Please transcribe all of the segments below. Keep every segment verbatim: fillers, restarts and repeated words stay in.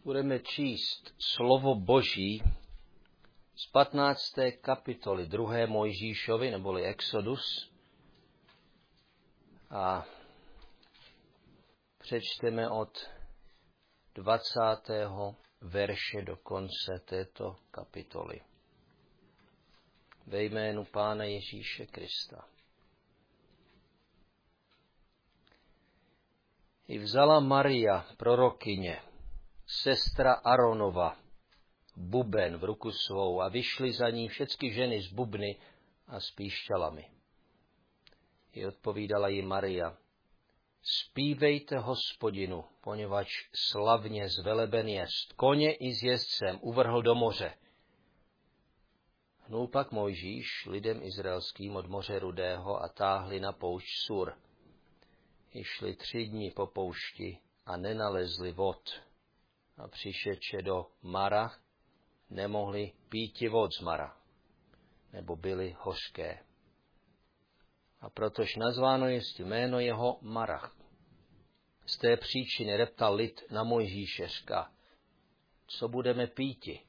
Budeme číst slovo Boží z patnácté kapitoly druhé Mojžíšovi, neboli Exodus. A přečteme od dvacátého verše do konce této kapitoly. Ve jménu Pána Ježíše Krista. I vzala Maria, prorokyně, sestra Aronova, buben v ruku svou a vyšly za ní všechny ženy s bubny a s píšťalami. I odpovídala jí Maria: Zpívejte Hospodinu, poněvadž slavně zveleben jest, koně i s jezdcem uvrhl do moře. Hnul pak Mojžíš lidem izraelským od moře Rudého a táhli na poušť Sur. I šli tři dny po poušti a nenalezli vod. A přišeče do Mara nemohli píti vod z Mara, nebo byly hořké. A protož nazváno jest jméno jeho Marach. Z té příčiny reptal lid na Mojžíše, říká: Co budeme píti?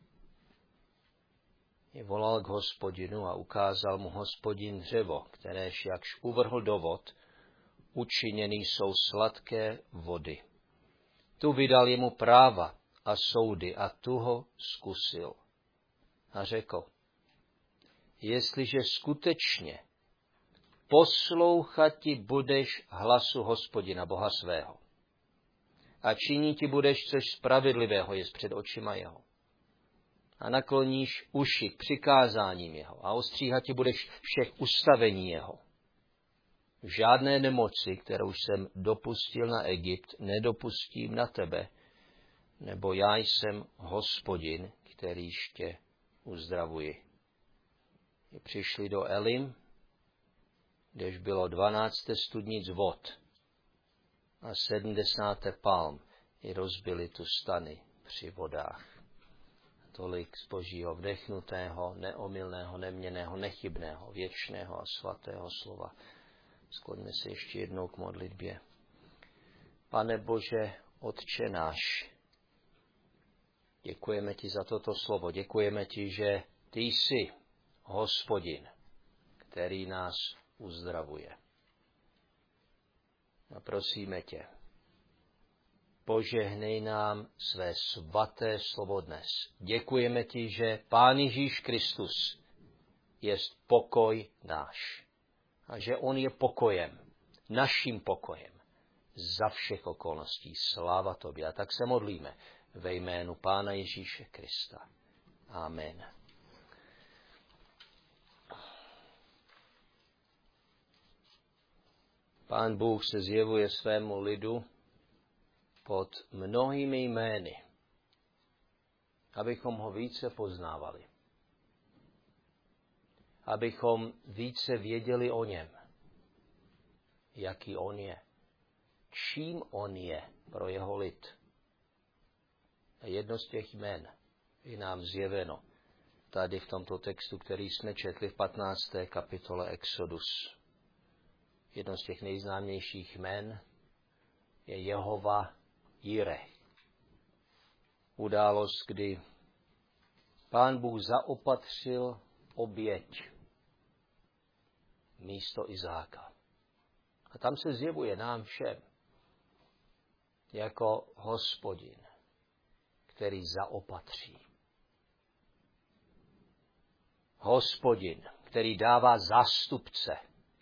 I volal k Hospodinu a ukázal mu Hospodin dřevo, kteréž jakž uvrhl do vod, učiněný jsou sladké vody. Tu vydal jemu práva a soudy a tu ho zkusil. A řekl: Jestliže skutečně poslouchati budeš hlasu Hospodina, Boha svého, a činiti budeš, což spravedlivého jest před očima jeho, a nakloníš uši k přikázáním jeho a ostříhati budeš všech ustavení jeho. Žádné nemoci, kterou jsem dopustil na Egypt, nedopustím na tebe, nebo já jsem Hospodin, kterýž tě uzdravuji. I přišli do Elim, kdež bylo dvanácté studnic vod a sedmdesáté palm, i rozbili tu stany při vodách. Tolik z Božího vdechnutého, neomylného, neměnného, nechybného, věčného a svatého slova. Skloňme se ještě jednou k modlitbě. Pane Bože, Otče náš, děkujeme ti za toto slovo. Děkujeme ti, že ty jsi Hospodin, který nás uzdravuje. A prosíme tě, požehnej nám své svaté slovo dnes. Děkujeme ti, že Pán Ježíš Kristus jest pokoj náš. A že on je pokojem, naším pokojem, za všech okolností. Sláva tobě. A tak se modlíme ve jménu Pána Ježíše Krista. Amen. Pán Bůh se zjevuje svému lidu pod mnohými jmény, abychom ho více poznávali. Abychom více věděli o něm, jaký on je, čím on je pro jeho lid. A jedno z těch jmen je nám zjeveno tady v tomto textu, který jsme četli v patnácté kapitole Exodus. Jedno z těch nejznámějších jmen je Jehova Jireh. Událost, kdy Pán Bůh zaopatřil oběť místo Izáka. A tam se zjevuje nám všem jako Hospodin, který zaopatří. Hospodin, který dává zástupce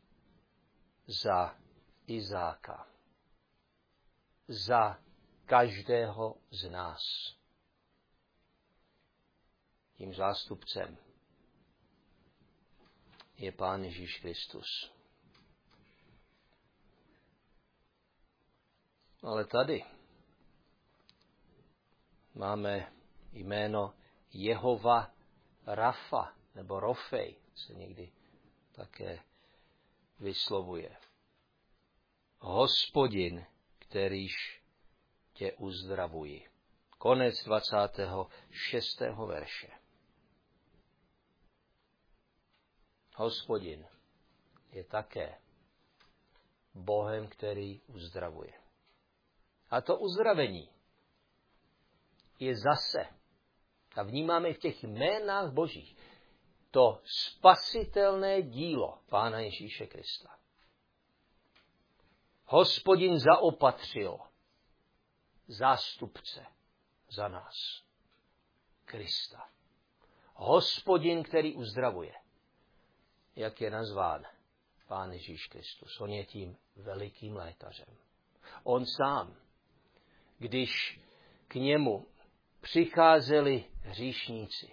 za Izáka, za každého z nás. Tím zástupcem je Pán Ježíš Kristus. Ale tady máme jméno Jehova Rafa, nebo Rofej, se někdy také vyslovuje. Hospodin, kterýž tě uzdravuji. Konec dvacátého šestého verše. Hospodin je také Bohem, který uzdravuje. A to uzdravení je zase, a vnímáme v těch jménách božích, to spasitelné dílo Pána Ježíše Krista. Hospodin zaopatřil zástupce za nás. Krista. Hospodin, který uzdravuje. Jak je nazván Pán Ježíš Kristus. On je tím velikým lékařem. On sám, když k němu přicházeli hříšníci,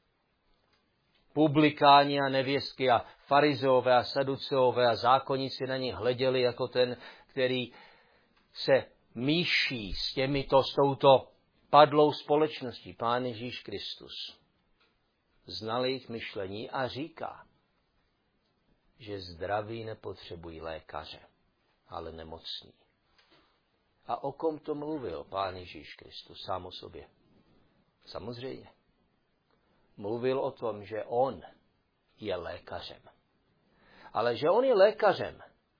publikáni a nevěstky a farizeové a saduceové a zákonníci na ně hleděli jako ten, který se míší s těmito, s touto padlou společností. Pán Ježíš Kristus znal jejich myšlení a říká, že zdraví nepotřebují lékaře, ale nemocní. A o kom to mluvil Pán Ježíš Kristus sám o sobě? Samozřejmě. Mluvil o tom, že on je lékařem. Ale že on je lékařem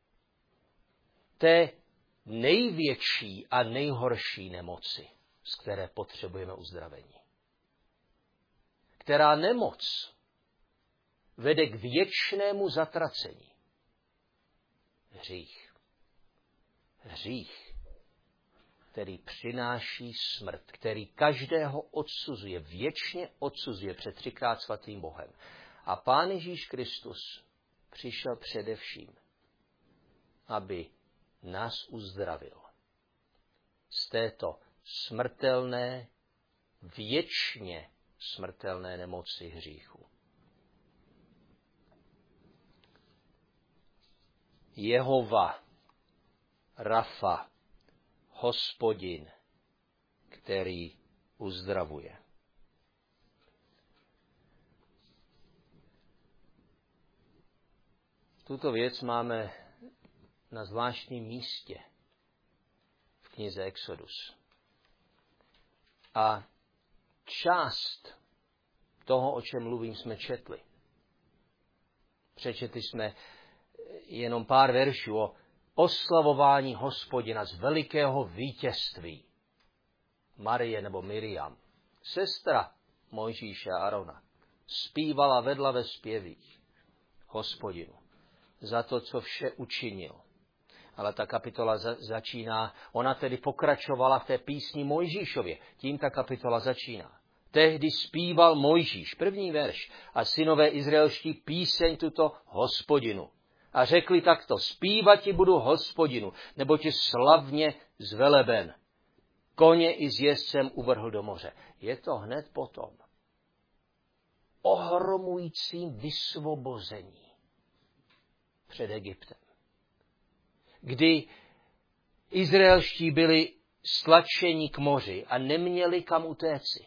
té největší a nejhorší nemoci, z které potřebujeme uzdravení. Která nemoc vede k věčnému zatracení. Hřích. Hřích, který přináší smrt, který každého odsuzuje, věčně odsuzuje před třikrát svatým Bohem. A Pán Ježíš Kristus přišel především, aby nás uzdravil z této smrtelné, věčně smrtelné nemoci hříchu. Jehova, Rafa, Hospodin, který uzdravuje. Tuto věc máme na zvláštním místě v knize Exodus. A část toho, o čem mluvím, jsme četli. Přečetli jsme jenom pár veršů o oslavování Hospodina z velikého vítězství. Marie nebo Miriam, sestra Mojžíše a Arona, zpívala vedla ve zpěvích Hospodinu za to, co vše učinil. Ale ta kapitola za, začíná, ona tedy pokračovala v té písni Mojžíšově. Tím ta kapitola začíná. Tehdy zpíval Mojžíš, první verš, a synové izraelští píseň tuto Hospodinu. A řekli takto, zpívat ti budu Hospodinu, nebo ti slavně zveleben. Koně i s jezdcem uvrhl do moře. Je to hned potom ohromujícím vysvobození před Egyptem, kdy izraelští byli stlačeni k moři a neměli kam utéci.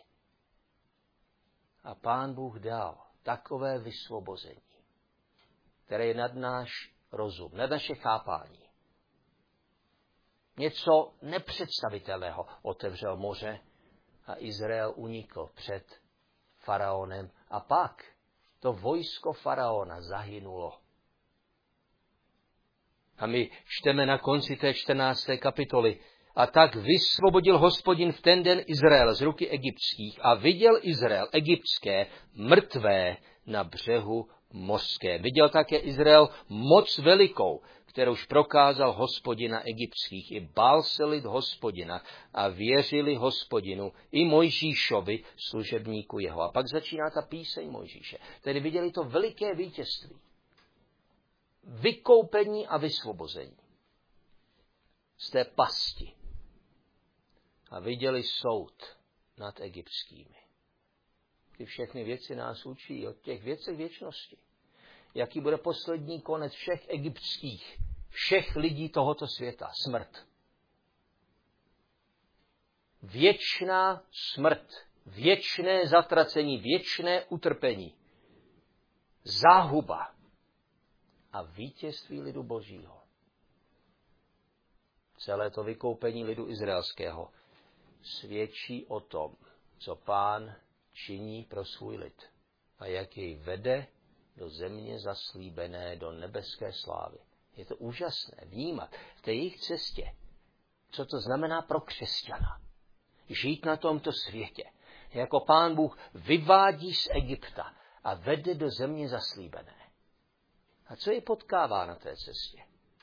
A Pán Bůh dal takové vysvobození, které je nad náš rozum, nad naše chápání. Něco nepředstavitelného. Otevřel moře a Izrael unikl před faraonem. A pak to vojsko faraona zahynulo. A my čteme na konci té čtrnácté kapitoly. A tak vysvobodil Hospodin v ten den Izrael z ruky egyptských a viděl Izrael egyptské mrtvé na břehu mořské. Viděl také Izrael moc velikou, kterouž prokázal Hospodina egyptských. I bál se lid Hospodina a věřili Hospodinu i Mojžíšovi, služebníku jeho. A pak začíná ta píseň Mojžíše. Tedy viděli to veliké vítězství. Vykoupení a vysvobození z té pasti. A viděli soud nad egyptskými. Ty všechny věci nás učí o těch věcech věčnosti. Jaký bude poslední konec všech egyptských, všech lidí tohoto světa? Smrt. Věčná smrt, věčné zatracení, věčné utrpení, záhuba a vítězství lidu Božího. Celé to vykoupení lidu izraelského svědčí o tom, co Pán činí pro svůj lid a jak jej vede do země zaslíbené, do nebeské slávy. Je to úžasné vnímat v té jejich cestě, co to znamená pro křesťana. žít na tomto světě. Jako Pán Bůh vyvádí z Egypta a vede do země zaslíbené. A co je potkává na té cestě?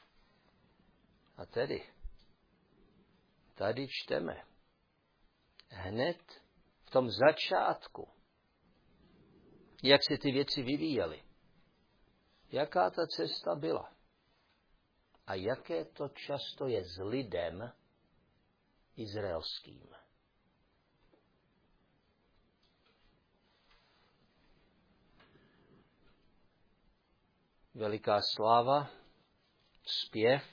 A tedy, tady čteme, hned v tom začátku, jak se ty věci vyvíjely, jaká ta cesta byla a jaké to často je s lidem izraelským. Veliká sláva, zpěv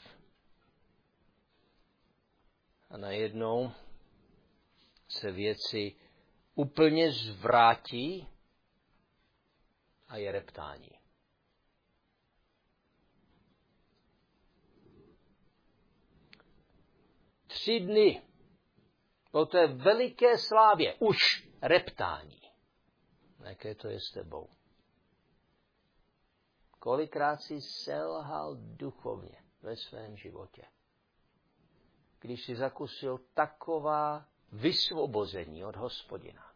a najednou se věci úplně zvrátí a je reptání. Tři dny po té veliké slávě už reptání. Jaké to je s tebou? Kolikrát jsi selhal duchovně ve svém životě, když jsi zakusil taková vysvobození od Hospodina,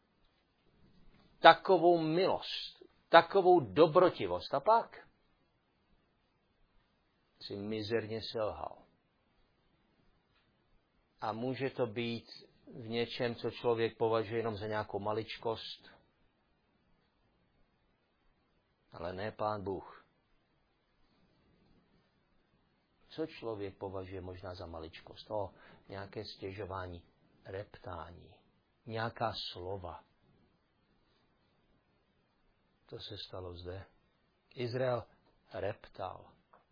takovou milost, takovou dobrotivost a pak jsi mizerně selhal. A může to být v něčem, co člověk považuje jenom za nějakou maličkost, ale ne Pán Bůh. Co člověk považuje možná za maličkost? O, nějaké stěžování, reptání, nějaká slova. To se stalo zde. Izrael reptal.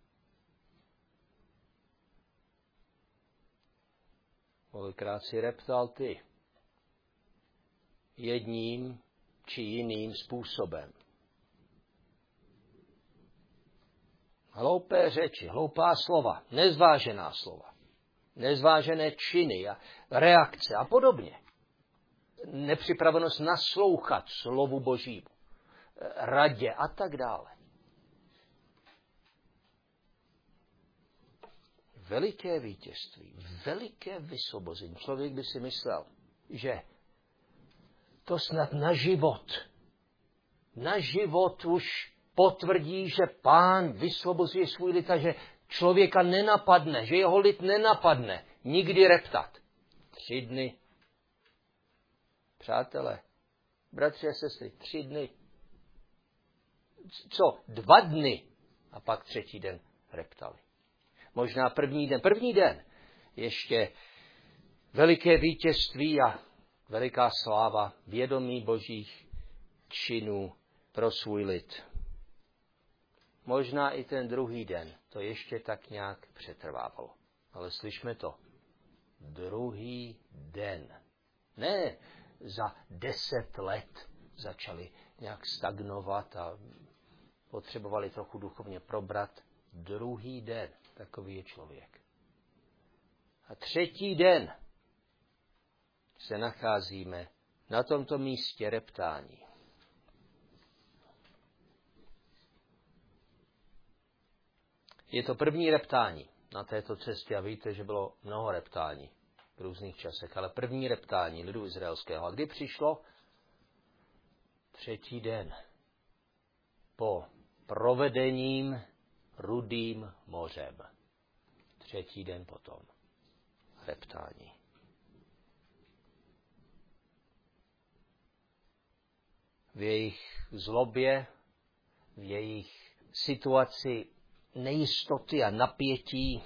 Kolikrát si reptal ty? Jedním či jiným způsobem. Hloupé řeči, hloupá slova, nezvážená slova, nezvážené činy a reakce a podobně. Nepřipravenost naslouchat slovu Božímu, radě a tak dále. Veliké vítězství, veliké vysvobození. Člověk by si myslel, že to snad na život, na život už potvrdí, že Pán vysvobozuje svůj lid a že člověka nenapadne, že jeho lid nenapadne nikdy reptat. Tři dny. Přátelé, bratři a sestry, tři dny. Co? Dva dny. A pak třetí den reptali. Možná první den. První den ještě veliké vítězství a veliká sláva vědomí Božích činů pro svůj lid. Možná i ten druhý den to ještě tak nějak přetrvávalo. Ale slyšme to. Druhý den. Ne za deset let začali nějak stagnovat a potřebovali trochu duchovně probrat. Druhý den. Takový je člověk. A třetí den se nacházíme na tomto místě reptání. Je to první reptání na této cestě a víte, že bylo mnoho reptání v různých časech, ale první reptání lidu izraelského. A kdy přišlo? Třetí den po provedením Rudým mořem. Třetí den potom. Reptání. V jejich zlobě, v jejich situaci nejistoty a napětí,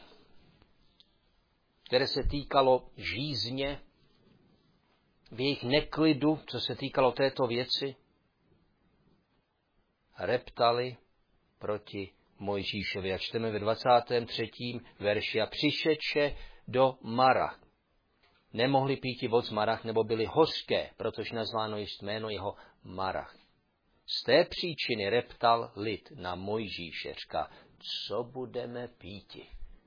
které se týkalo žízně, v jejich neklidu, co se týkalo této věci, reptali proti Mojžíšovi. A čteme ve dvacátém třetím verši. A přišeče do Mara. Nemohli píti vod z Marach, nebo byli hořké, protože nazváno jest jméno jeho Marach. Z té příčiny reptal lid na Mojžíše. Říká, co budeme píti?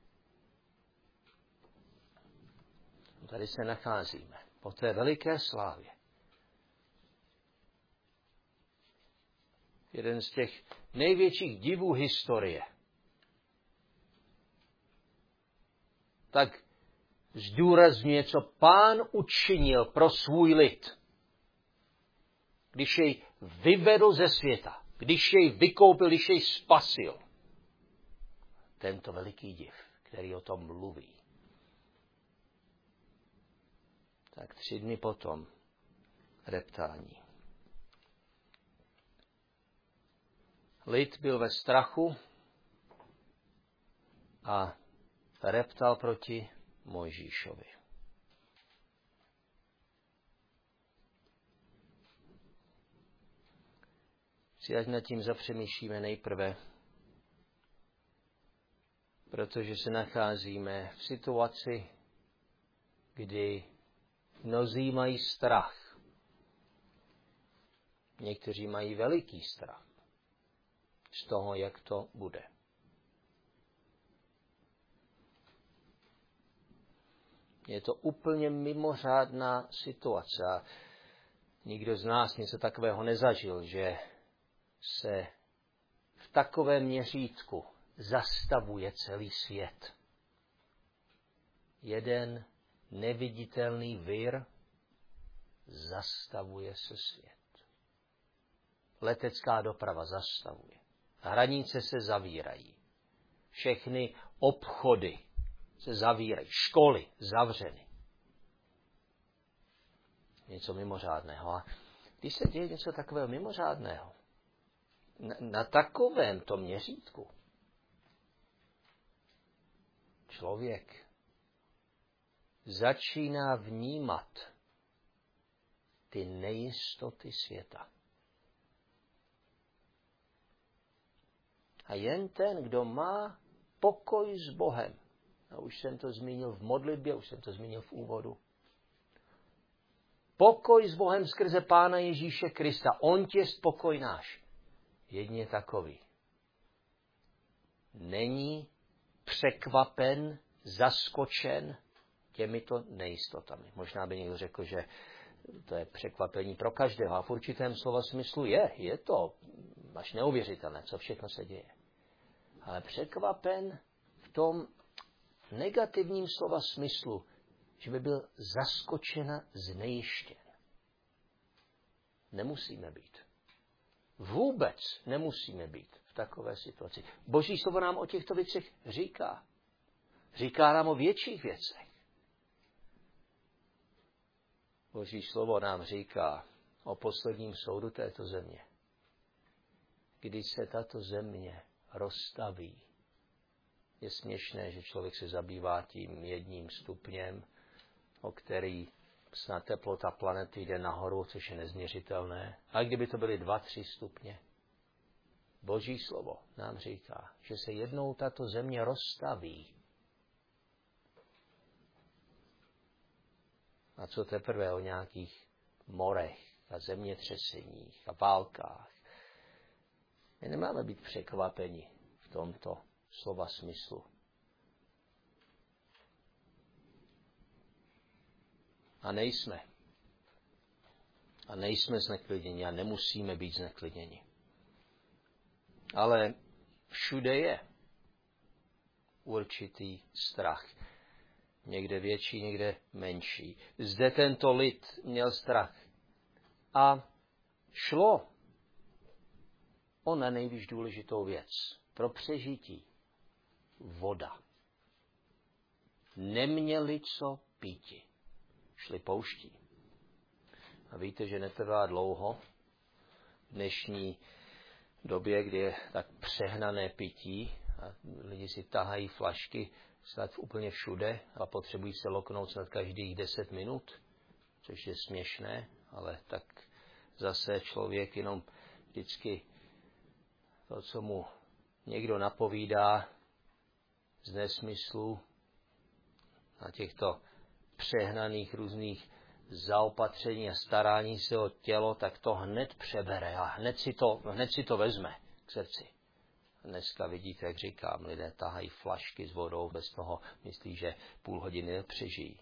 Tady se nacházíme po té veliké slávě. Jeden z těch největších divů historie. Tak zdůrazňuje, co Pán učinil pro svůj lid. Když jej vyvedl ze světa, když jej vykoupil, když jej spasil. Tento veliký div, který o tom mluví. Tak tři dny potom reptání. Lid byl ve strachu a reptal proti Mojžíšovi. Si ať nad tím zapřemýšlíme nejprve, protože se nacházíme v situaci, kdy mnozí mají strach. Někteří mají veliký strach z toho, jak to bude. Je to úplně mimořádná situace. Nikdo z nás něco takového nezažil, že se v takovém měřítku zastavuje celý svět. Jeden neviditelný vir zastavuje se svět. Letecká doprava zastavuje. Hranice se zavírají. Všechny obchody se zavírají. Školy zavřeny. Něco mimořádného. A když se děje něco takového mimořádného, na, na takovémto měřítku, člověk začíná vnímat ty nejistoty světa. A jen ten, kdo má pokoj s Bohem, a už jsem to zmínil v modlitbě, už jsem to zmínil v úvodu, pokoj s Bohem skrze Pána Ježíše Krista, on tě spokoj náš, jedině takový. Není překvapen, zaskočen těmito nejistotami. Možná by někdo řekl, že to je překvapení pro každého. A v určitém slova smyslu je. Je to až neuvěřitelné, co všechno se děje. Ale překvapen v tom negativním slova smyslu, že by byl zaskočen a znejištěn. Nemusíme být. Vůbec nemusíme být v takové situaci. Boží slovo nám o těchto věcech říká. Říká nám o větších věcech. Boží slovo nám říká o posledním soudu této země. Když se tato země rozstaví, je směšné, že člověk se zabývá tím jedním stupněm, o který snad teplota planety jde nahoru, což je nezměřitelné. A kdyby to byly dva, tři stupně, Boží slovo nám říká, že se jednou tato země rozstaví. A co teprve o nějakých morech a zemětřeseních a válkách. My nemáme být překvapeni v tomto slova smyslu. A nejsme. A nejsme zneklidněni a nemusíme být zneklidněni. Ale všude je určitý strach. Někde větší, někde menší. Zde tento lid měl strach. A šlo o na nejvíc důležitou věc. Pro přežití. Voda. Neměli co píti. Šli pouští. A víte, že netrvá dlouho v dnešní době, kdy je tak přehnané pití a lidi si tahají flašky snad úplně všude a potřebují se loknout snad každých deset minut, což je směšné, ale tak zase člověk jenom vždycky to, co mu někdo napovídá z nesmyslu na těchto přehnaných různých zaopatření a starání se o tělo, tak to hned přebere a hned si to, hned si to vezme k srdci. Dneska vidíte, jak říkám, lidé tahají flašky s vodou, bez toho myslí, že půl hodiny přežijí.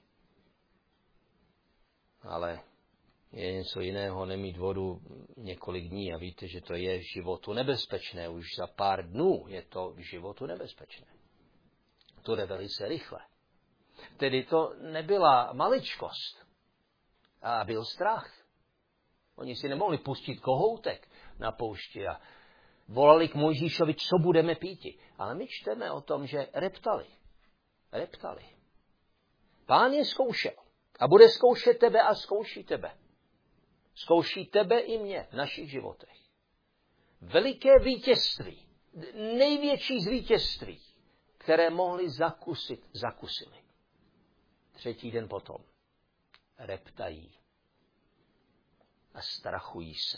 Ale je něco jiného nemít vodu několik dní a víte, že to je životu nebezpečné. Už za pár dnů je to životu nebezpečné. To jde velice rychle. Tedy to nebyla maličkost. A byl strach. Oni si nemohli pustit kohoutek na poušti a volali k Mojžíšovi, co budeme píti. Ale my čteme o tom, že reptali. Reptali. Pán je zkoušel. A bude zkoušet tebe a zkouší tebe. Zkouší tebe i mě v našich životech. Veliké vítězství, největší z vítězství, které mohli zakusit, zakusili. Třetí den potom reptají a strachují se.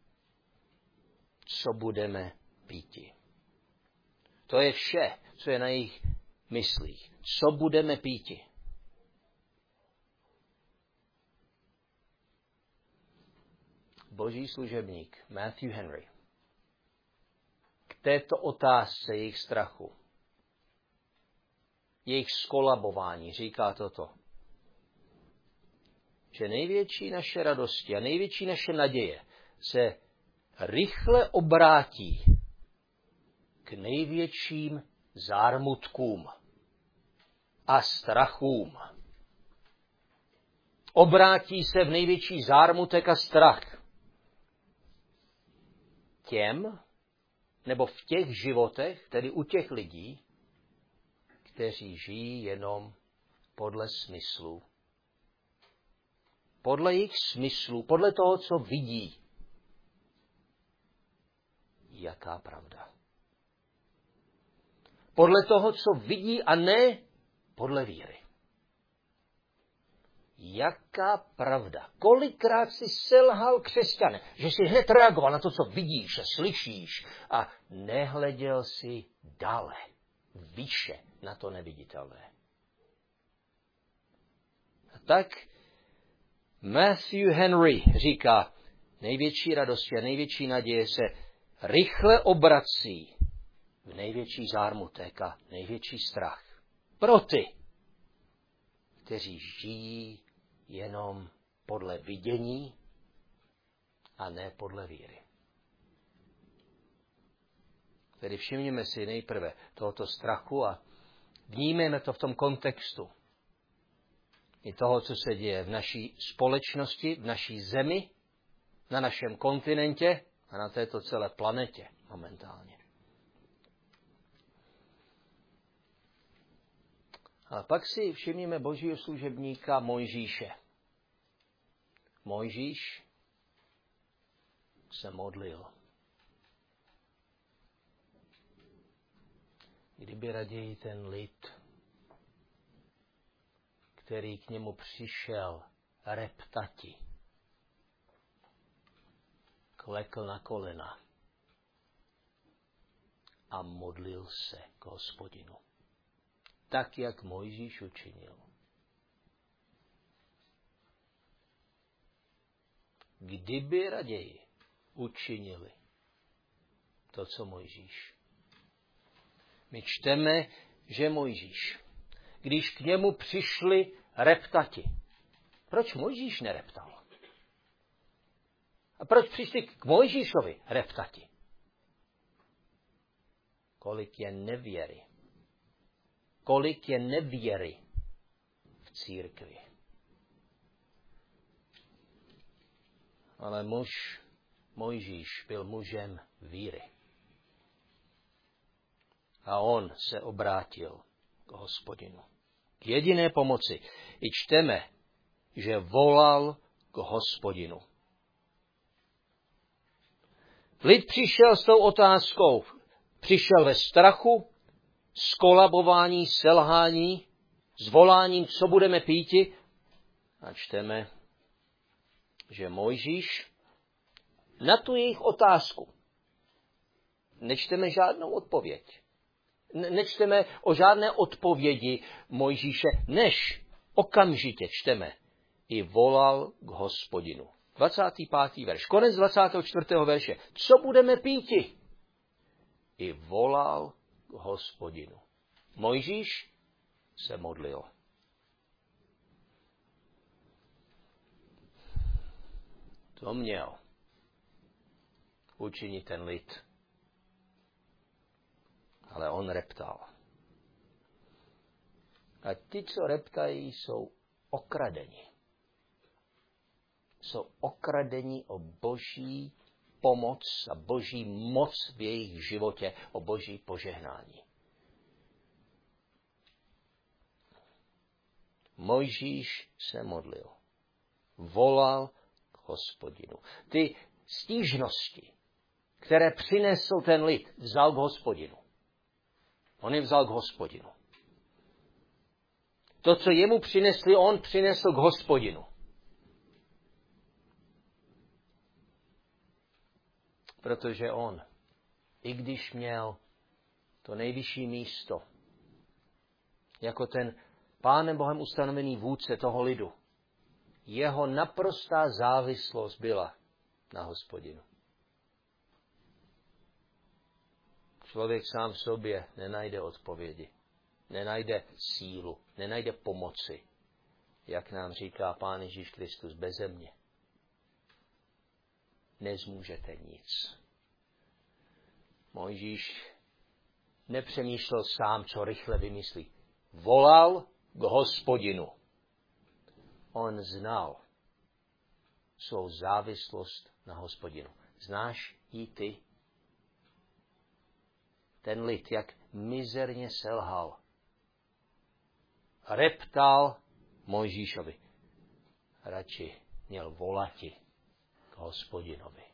Co budeme píti? To je vše, co je na jejich myslích. Co budeme píti? Boží služebník Matthew Henry k této otázce jejich strachu, jejich skolabování říká toto, že největší naše radosti a největší naše naděje se rychle obrátí k největším zármutkům a strachům. Obrátí se v největší zármutek a strach těm, nebo v těch životech, tedy u těch lidí, kteří žijí jenom podle smyslu. Podle jejich smyslu, podle toho, co vidí. Jaká pravda. Podle toho, co vidí a ne podle víry. Jaká pravda. Kolikrát jsi selhal, křesťane, že jsi hned reagoval na to, co vidíš a slyšíš a nehleděl si dále, výše na to neviditelné. A tak Matthew Henry říká, největší radosti a největší naděje se rychle obrací v největší zármutek a největší strach. Pro ty, kteří žijí jenom podle vidění a ne podle víry. Tedy všimněme si nejprve tohoto strachu a vnímejme to v tom kontextu. I toho, co se děje v naší společnosti, v naší zemi, na našem kontinentě a na této celé planetě momentálně. A pak si všimneme Božího služebníka Mojžíše. Mojžíš se modlil. Kdyby raději ten lid, který k němu přišel reptati, klekl na kolena a modlil se k Hospodinu. Tak, jak Mojžíš učinil. Kdyby raději učinili to, co Mojžíš. My čteme, že Mojžíš, když k němu přišli reptati. Proč Mojžíš nereptal? A proč přišli k Mojžíšovi reptati? Kolik je nevěry. Kolik je nevěry v církvi. Ale muž, Mojžíš, byl mužem víry. A on se obrátil k Hospodinu. K jediné pomoci. I čteme, že volal k Hospodinu. Lid přišel s tou otázkou. Přišel ve strachu, skolabování, selhání, s voláním, co budeme píti. A čteme, že Mojžíš na tu jejich otázku nečteme žádnou odpověď. Nečteme o žádné odpovědi Mojžíše, než okamžitě čteme i volal k Hospodinu. dvacátý pátý verš, konec dvacátého čtvrtého verše. Co budeme píti? I volal k Hospodinu. Mojžíš se modlil. To měl učinit ten lid. Ale on reptal. A ti, co reptají, jsou okradeni. Jsou okradeni o boží pomoc a boží moc v jejich životě, o boží požehnání. Mojžíš se modlil. Volal k Hospodinu. Ty stížnosti, které přinesl ten lid, vzal k Hospodinu. On je vzal k Hospodinu. To, co jemu přinesli, on přinesl k Hospodinu. Protože on, i když měl to nejvyšší místo, jako ten Pánem Bohem ustanovený vůdce toho lidu, jeho naprostá závislost byla na Hospodinu. Člověk sám v sobě nenajde odpovědi, nenajde sílu, nenajde pomoci, jak nám říká Pán Ježíš Kristus, beze mě nezmůžete nic. Mojžíš nepřemýšlel sám, co rychle vymyslí. Volal k Hospodinu. On znal svou závislost na Hospodinu. Znáš ji ty? Ten lid, jak mizerně selhal. Reptal Mojžíšovi. Radši měl volati k Hospodinovi.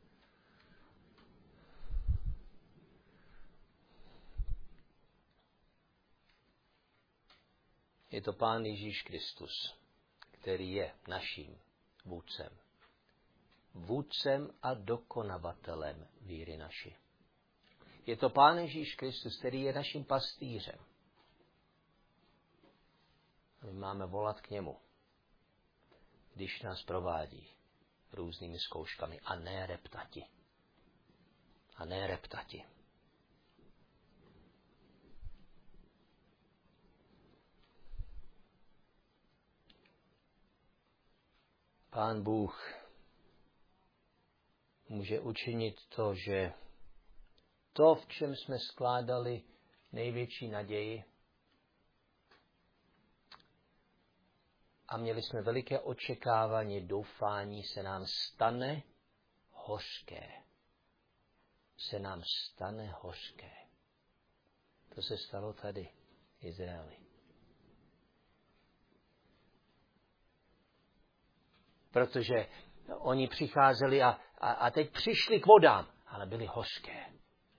Je to Pán Ježíš Kristus, který je naším vůdcem. Vůdcem a dokonavatelem víry naší. Je to Pán Ježíš Kristus, který je naším pastýřem. A my máme volat k němu, když nás provádí různými zkouškami a ne reptati. A ne reptati. Pán Bůh může učinit to, že to, v čem jsme skládali největší naději a měli jsme veliké očekávání, doufání, se nám stane hořké. Se nám stane hořké. To se stalo tady, v Izraeli. Protože oni přicházeli a, a, a teď přišli k vodám, ale byly hořké.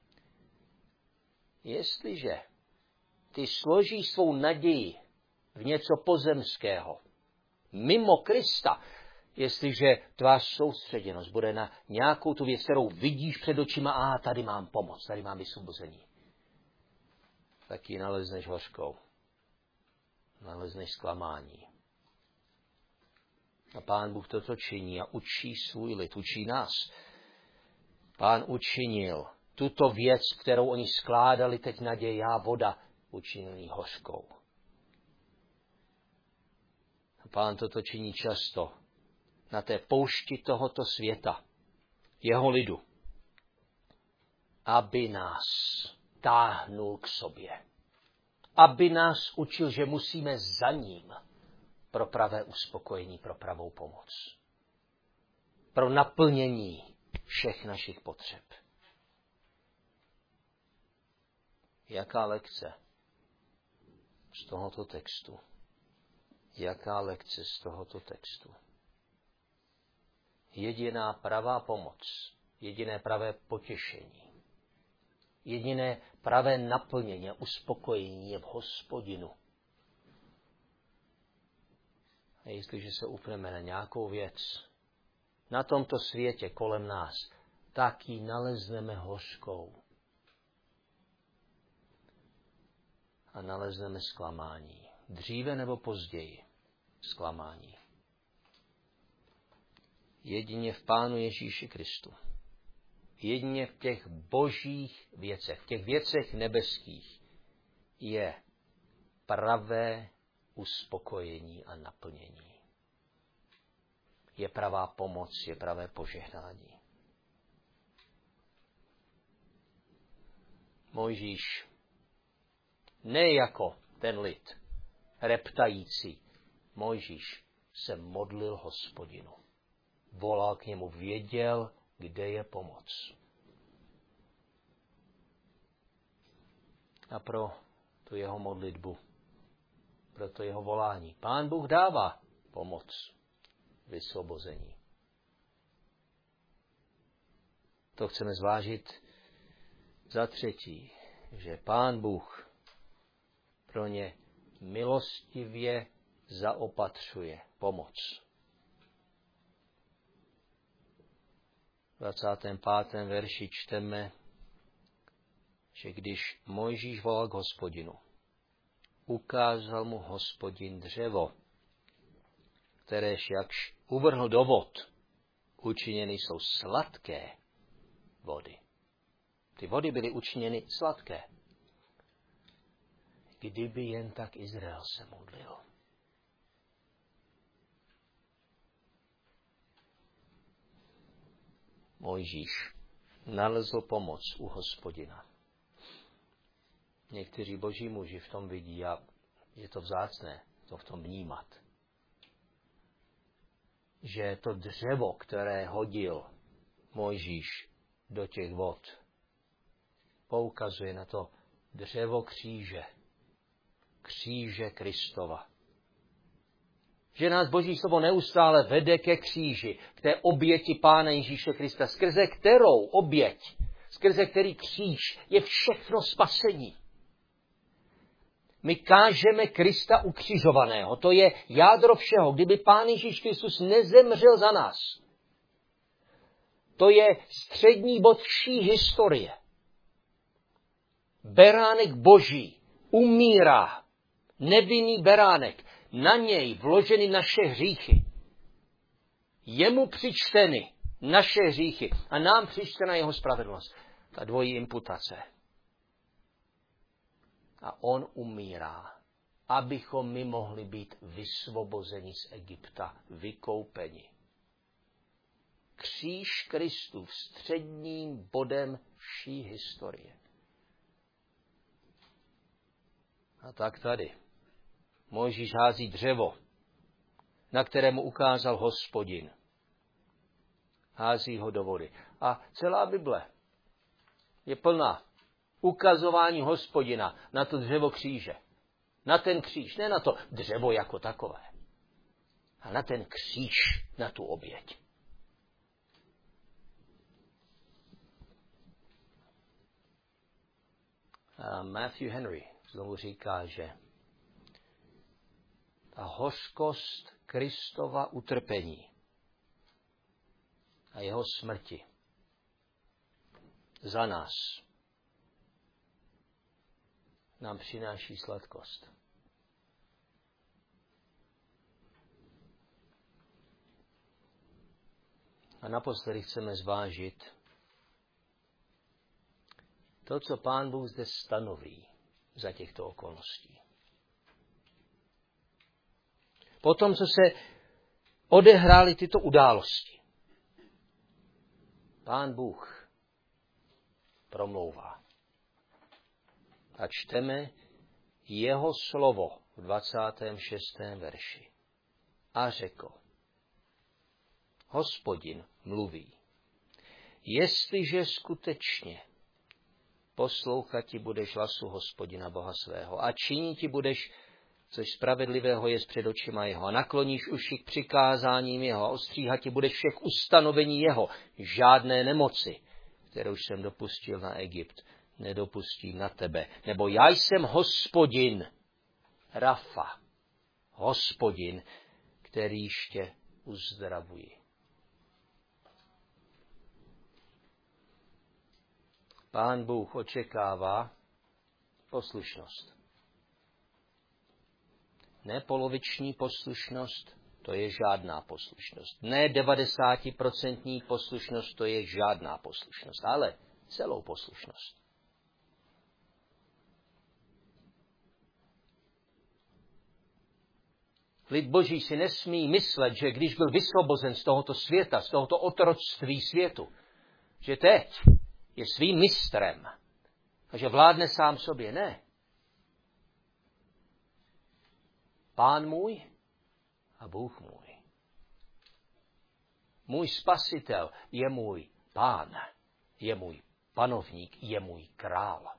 Jestliže ty složíš svou naději v něco pozemského, mimo Krista, jestliže tvá soustředěnost bude na nějakou tu věc, kterou vidíš před očima, a tady mám pomoc, tady mám vysvobození, tak ji nalezneš hořkou. Nalezneš zklamání. A Pán Bůh toto činí a učí svůj lid, učí nás. Pán učinil tuto věc, kterou oni skládali teď naději, a voda, učinil ji hořkou. A Pán toto činí často na té poušti tohoto světa, jeho lidu, aby nás táhnul k sobě. Aby nás učil, že musíme za ním pro pravé uspokojení, pro pravou pomoc. Pro naplnění všech našich potřeb. Jaká lekce z tohoto textu? Jaká lekce z tohoto textu? Jediná pravá pomoc, jediné pravé potěšení, jediné pravé naplnění a uspokojení je v Hospodinu. A jestliže se upneme na nějakou věc na tomto světě kolem nás, tak ji nalezneme hořkou. A nalezneme zklamání. Dříve nebo později zklamání. Jedině v Pánu Ježíši Kristu. Jedině v těch božích věcech, v těch věcech nebeských je pravé uspokojení a naplnění. Je pravá pomoc, je pravé požehnání. Mojžíš ne jako ten lid reptající. Mojžíš se modlil Hospodinu. Volal k němu, věděl, kde je pomoc. A pro tu jeho modlitbu, pro to jeho volání, Pán Bůh dává pomoc, vysvobození. To chceme zvážit za třetí, že Pán Bůh pro ně milostivě zaopatřuje pomoc. V dvacátém pátém verši čteme, že když Mojžíš volal k Hospodinu, ukázal mu Hospodin dřevo, kteréž jakž uvrhl do vod, učiněny jsou sladké vody. Ty vody byly učiněny sladké. Kdyby jen tak Izrael se modlil. Mojžíš nalezl pomoc u Hospodina. Někteří boží muži v tom vidí a je to vzácné to v tom vnímat. Že to dřevo, které hodil Mojžíš do těch vod, poukazuje na to dřevo kříže. Kříže Kristova. Že nás Boží slovo neustále vede ke kříži, k té oběti Pána Ježíše Krista, skrze kterou oběť, skrze který kříž je všechno spasení. My kážeme Krista ukřižovaného. To je jádro všeho. Kdyby Pán Ježíš Kristus nezemřel za nás, to je střední bod vší historie. Beránek Boží umírá. Nevinný beránek. Na něj vloženy naše hříchy. Jemu přičteny naše hříchy a nám přičtena jeho spravedlnost. Ta dvojí imputace. A on umírá, abychom my mohli být vysvobozeni z Egypta, vykoupeni. Kříž Kristův středním bodem vší historie. A tak tady Mojžíš hází dřevo, na kterému ukázal Hospodin. Hází ho do vody. A celá Bible je plná ukazování Hospodina na to dřevo kříže. Na ten kříž, ne na to dřevo jako takové, a na ten kříž, na tu oběť. A Matthew Henry znovu říká, že ta hořkost Kristova utrpení a jeho smrti za nás nám přináší sladkost. A naposledy chceme zvážit to, co Pán Bůh zde stanoví za těchto okolností. Potom, co se odehrály tyto události, Pán Bůh promlouvá. A čteme jeho slovo v dvacátém šestém verši. A řekl, Hospodin mluví, jestliže skutečně poslouchat ti budeš hlasu Hospodina Boha svého a činit ti budeš, což spravedlivého je před očima jeho, a nakloníš uši k přikázáním jeho a ostříhat ti budeš všech ustanovení jeho, žádné nemoci, kterou jsem dopustil na Egypt, nedopustím na tebe. Nebo já jsem Hospodin, Rafa, Hospodin, kterýž tě uzdravuji. Pán Bůh očekává poslušnost. Ne poloviční poslušnost, to je žádná poslušnost. Ne devadesátiprocentní poslušnost, to je žádná poslušnost, ale celou poslušnost. Lid Boží si nesmí myslet, že když byl vysvobozen z tohoto světa, z tohoto otroctví světu, že teď je svým mistrem a že vládne sám sobě. Ne. Pán můj a Bůh můj. Můj spasitel je můj pán, je můj panovník, je můj král.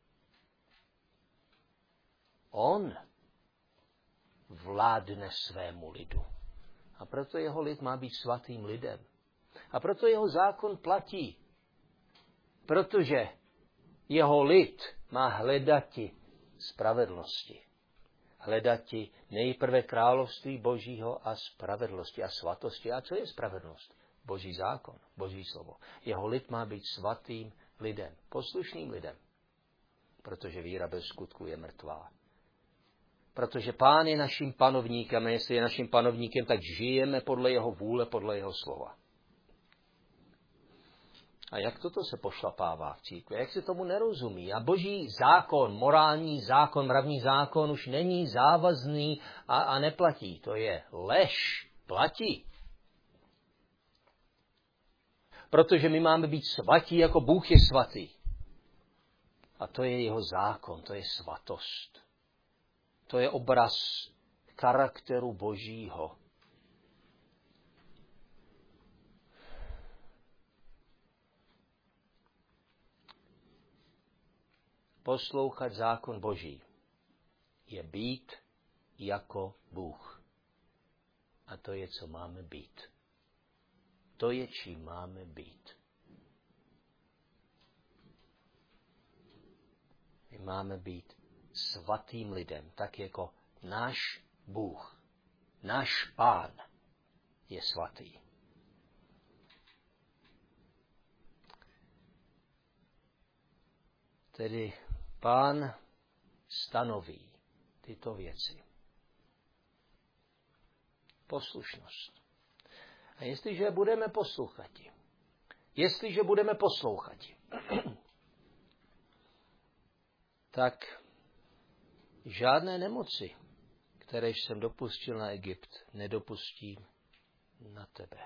On vládne svému lidu. A proto jeho lid má být svatým lidem. A proto jeho zákon platí. Protože jeho lid má hledati spravedlnosti. Hledati nejprve království Božího a spravedlnosti a svatosti. A co je spravedlnost? Boží zákon, Boží slovo. Jeho lid má být svatým lidem, poslušným lidem. Protože víra bez skutku je mrtvá. Protože Pán je naším panovníkem a jestli je naším panovníkem, tak žijeme podle jeho vůle, podle jeho slova. A jak toto se pošlapává v církvi? Jak se tomu nerozumí? A boží zákon, morální zákon, mravní zákon už není závazný a, a neplatí. To je lež. Platí. Protože my máme být svatí, jako Bůh je svatý. A to je jeho zákon, to je svatost. To je obraz charakteru Božího. Poslouchat zákon Boží je být jako Bůh. A to je, co máme být. To je, čím máme být. My máme být svatým lidem, tak jako náš Bůh, náš Pán je svatý. Tedy Pán stanoví tyto věci. Poslušnost. A jestliže budeme poslouchati, jestliže budeme poslouchati, tak žádné nemoci, které jsem dopustil na Egypt, nedopustím na tebe.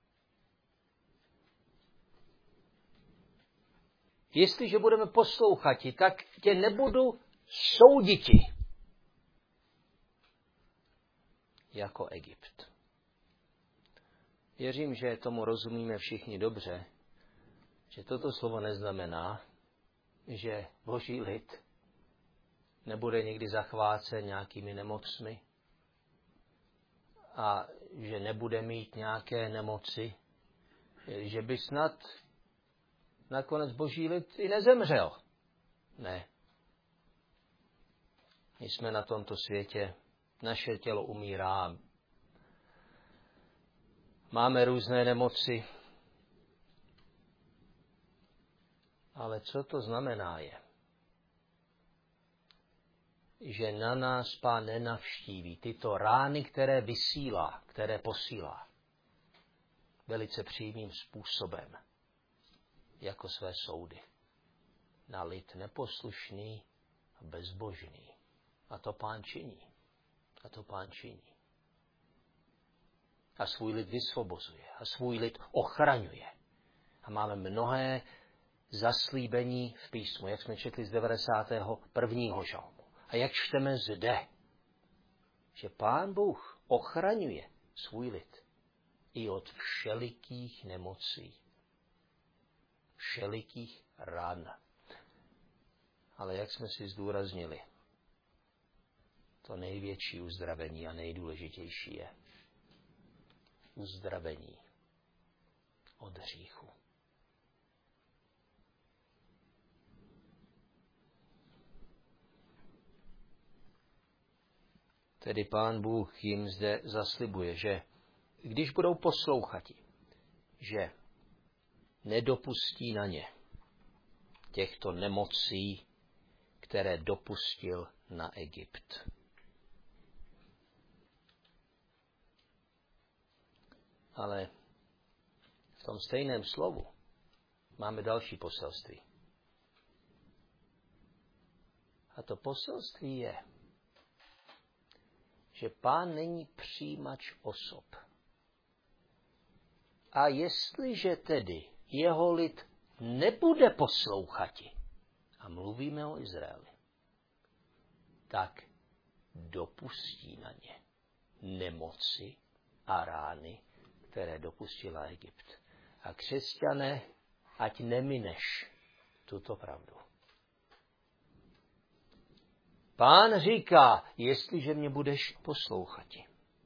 Jestliže budeme poslouchati, tak tě nebudu souditi jako Egypt. Věřím, že tomu rozumíme všichni dobře, že toto slovo neznamená, že Boží lid nebude někdy zachvácen nějakými nemocmi a že nebude mít nějaké nemoci, že by snad nakonec Boží lid i nezemřel. Ne. My jsme na tomto světě, naše tělo umírá. Máme různé nemoci. Ale co to znamená je, že na nás Pán nenavštíví tyto rány, které vysílá, které posílá velice přímým způsobem, jako své soudy, na lid neposlušný a bezbožný. A to Pán činí. A to Pán činí. A svůj lid vysvobozuje. A svůj lid ochraňuje. A máme mnohé zaslíbení v písmu, jak jsme četli z devadesátého prvního žalmu. A jak čteme zde, že Pán Bůh ochraňuje svůj lid i od všelikých nemocí, všelikých ran. Ale jak jsme si zdůraznili, to největší uzdravení a nejdůležitější je uzdravení od hříchu. Tedy Pán Bůh jim zde zaslibuje, že když budou poslouchati, že nedopustí na ně těchto nemocí, které dopustil na Egypt. Ale v tom stejném slovu máme další poselství. A to poselství je, že Pán není přijímač osob. A jestliže tedy jeho lid nebude poslouchati, a mluvíme o Izraeli, tak dopustí na ně nemoci a rány, které dopustila Egypt. A křesťané, ať nemineš tuto pravdu. Pán říká, jestliže mě budeš poslouchati.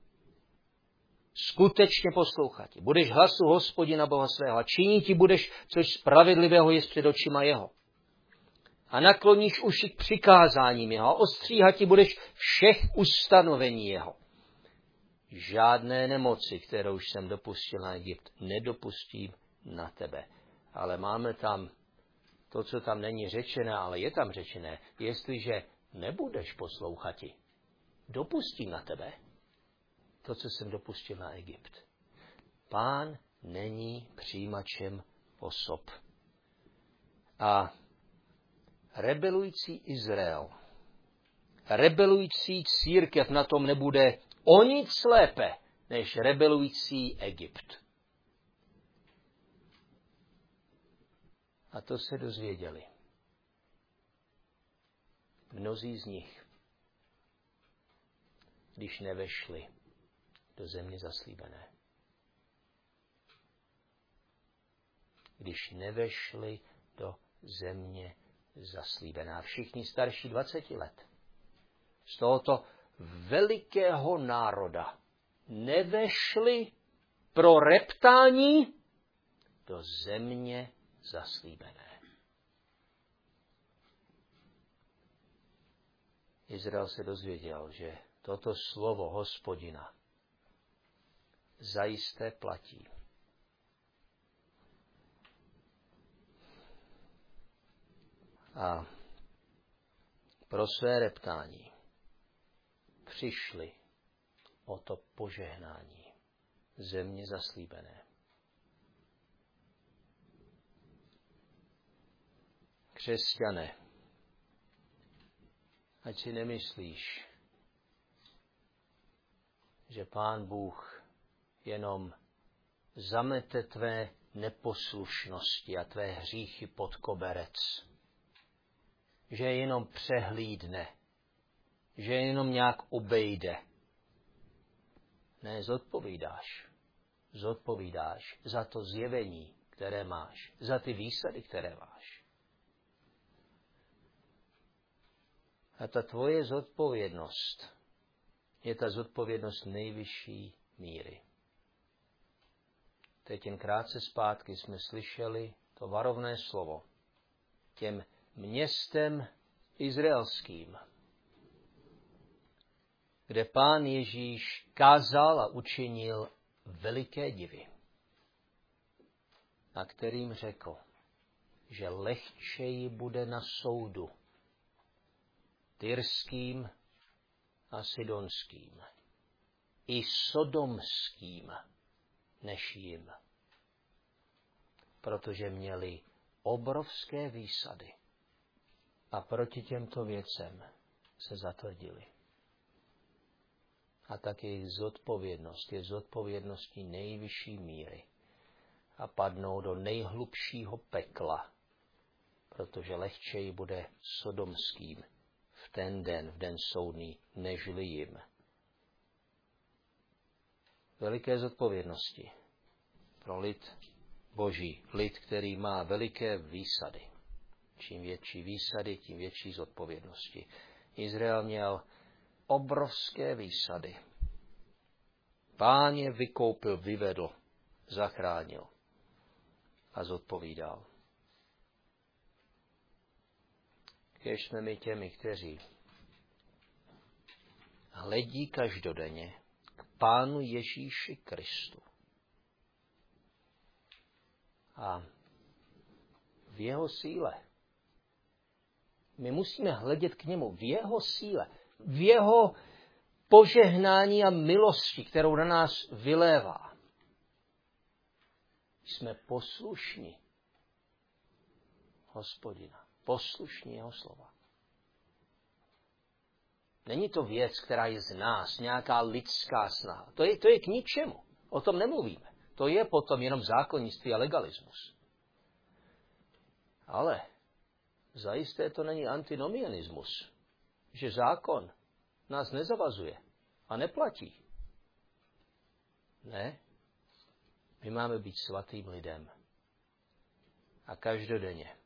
Skutečně poslouchati. Budeš hlasu Hospodina Boha svého a činit budeš, což spravedlivého je před očima jeho. A nakloníš uši k přikázáním jeho a ostříhati budeš všech ustanovení jeho. Žádné nemoci, kterou už jsem dopustil na Egypt, nedopustím na tebe. Ale máme tam to, co tam není řečené, ale je tam řečené. Jestliže nebudeš poslouchati, dopustím na tebe to, co jsem dopustil na Egypt. Pán není přijímačem osob. A rebelující Izrael, rebelující církev na tom nebude o nic lépe, než rebelující Egypt. A to se dozvěděli. Mnozí z nich, když nevešli do země zaslíbené. Když nevešli do země zaslíbená. Všichni starší dvaceti let. Z tohoto velikého národa nevešli pro reptání do země zaslíbené. Izrael se dozvěděl, že toto slovo Hospodina zajisté platí. A pro své reptání přišli o to požehnání země zaslíbené. Křesťané, ať si nemyslíš, že Pán Bůh jenom zamete tvé neposlušnosti a tvé hříchy pod koberec. Že je jenom přehlídne. Že je jenom nějak obejde. Ne, zodpovídáš. Zodpovídáš za to zjevení, které máš. Za ty výsady, které máš. A ta tvoje zodpovědnost je ta zodpovědnost nejvyšší míry. Teď jen krátce zpátky jsme slyšeli to varovné slovo těm městem izraelským, kde Pán Ježíš kázal a učinil veliké divy, a kterým řekl, že lehčeji bude na soudu tyrským a sidonským i sodomským než jim, protože měli obrovské výsady a proti těmto věcem se zatvrdili. A tak jejich zodpovědnost je zodpovědností nejvyšší míry a padnou do nejhlubšího pekla, protože lehčeji bude sodomským v ten den, v den soudný, nežli jim. Veliké zodpovědnosti pro lid Boží, lid, který má veliké výsady. Čím větší výsady, tím větší zodpovědnosti. Izrael měl obrovské výsady. Pán je vykoupil, vyvedl, zachránil a zodpovídal. Kéž jsme my těmi, kteří hledí každodenně k Pánu Ježíši Kristu a v jeho síle. My musíme hledět k němu v jeho síle, v jeho požehnání a milosti, kterou na nás vylévá. Jsme poslušní Hospodina, poslušní jeho slova. Není to věc, která je z nás, nějaká lidská snaha. To je, to je k ničemu. O tom nemluvíme. To je potom jenom zákonnictví a legalismus. Ale zajisté to není antinomianismus, že zákon nás nezavazuje a neplatí. Ne, my máme být svatým lidem. A každodenně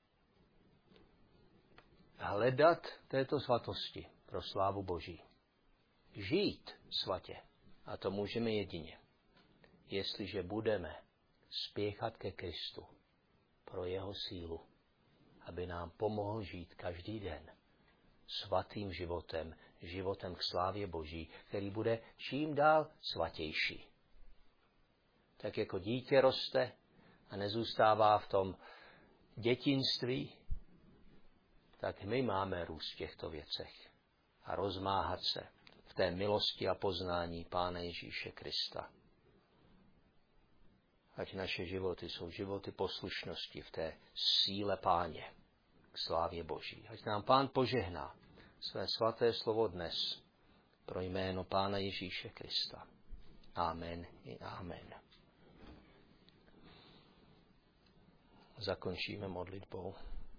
hledat této svatosti pro slávu Boží. Žít svatě. A to můžeme jedině, jestliže budeme spěchat ke Kristu pro jeho sílu, aby nám pomohl žít každý den svatým životem, životem k slávě Boží, který bude čím dál svatější. Tak jako dítě roste a nezůstává v tom dětinství, tak my máme růst v těchto věcech a rozmáhat se v té milosti a poznání Pána Ježíše Krista. Ať naše životy jsou životy poslušnosti v té síle Páně k slávě Boží. Ať nám Pán požehná své svaté slovo dnes pro jméno Pána Ježíše Krista. Amen i amen. Zakončíme modlitbou.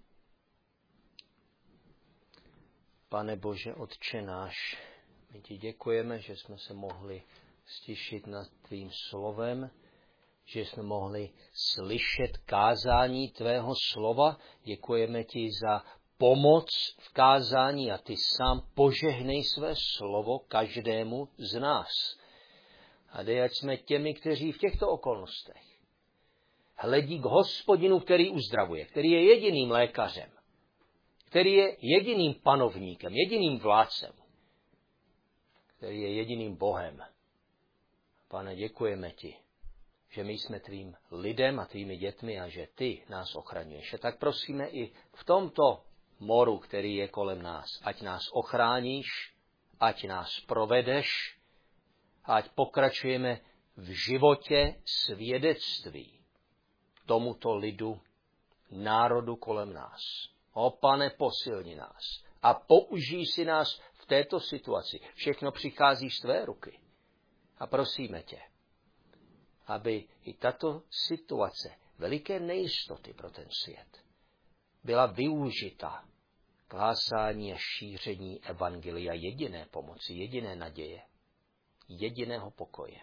Pane Bože, Otče náš, my ti děkujeme, že jsme se mohli stišit nad tvým slovem, že jsme mohli slyšet kázání tvého slova. Děkujeme ti za pomoc v kázání a ty sám požehnej své slovo každému z nás. A dej, ať jsme těmi, kteří v těchto okolnostech hledí k Hospodinu, který uzdravuje, který je jediným lékařem, který je jediným panovníkem, jediným vládcem, který je jediným Bohem. Pane, děkujeme ti, že my jsme tvým lidem a tvými dětmi a že ty nás ochraňuješ. A tak prosíme i v tomto moru, který je kolem nás, ať nás ochráníš, ať nás provedeš, ať pokračujeme v životě svědectví tomuto lidu, národu kolem nás. O Pane, posilni nás a použij si nás v této situaci. Všechno přichází z tvé ruky. A prosíme tě, aby i tato situace veliké nejistoty pro ten svět byla využita k hlásání a šíření evangelia jediné pomoci, jediné naděje, jediného pokoje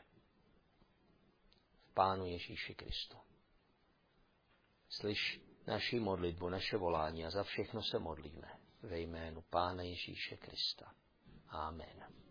v Pánu Ježíši Kristu. Slyš naši modlitbu, naše volání a za všechno se modlíme ve jménu Pána Ježíše Krista. Amen.